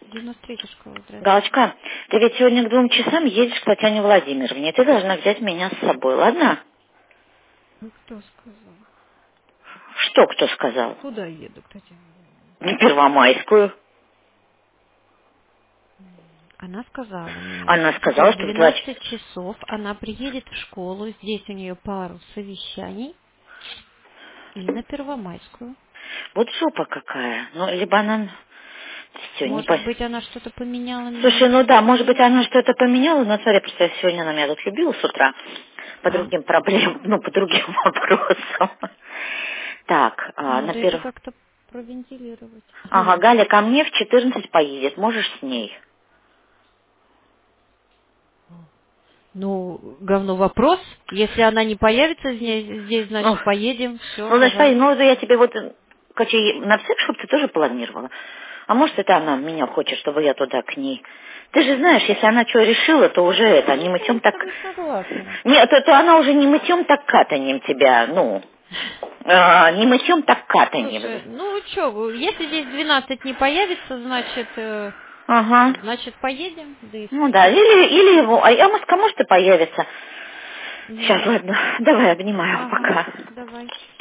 93-я школа, здравствуйте. Галочка, ты ведь сегодня к 2 часам едешь к Татьяне Владимировне. Ты должна взять меня с собой, ладно? Ну, кто сказал? Что кто сказал? Куда еду, к Татьяне Владимировне? На Первомайскую. Она сказала мне, Она что сказала, в что в 2 часа. 12 часов она приедет в школу, здесь у нее пару совещаний, и на Первомайскую. Вот жопа какая. Ну, либо она... Все, не по... Может быть, она что-то поменяла Слушай, мне ну да, может быть, время? она что-то поменяла, но смотри, просто сегодня она меня тут любила с утра по А, другим проблемам, ну, по другим вопросам. Так, на надо это первом... как-то провентилировать. Ага, Галя ко мне в 14 поедет, можешь с ней? Ну, говно вопрос. Если она не появится здесь, Ну, значит, поедем. Все, ну, значит, давай. ну, я тебе вот, короче, на всех, чтобы ты тоже планировала. А может, это она меня хочет, чтобы я туда к ней. Ты же знаешь, если она что решила, то уже это, не Нет, я мытьем с так... тобой согласна. Нет, то она уже не мытьем так катанем тебя, ну, не мытьем так катанем. Слушай, ну что, если здесь 12 не появится, значит, Ага. значит, поедем, да и Ну да, все. или его, а Моска может и появится. Сейчас, Мгм. ладно, давай, обнимаю, Ага, пока. давай.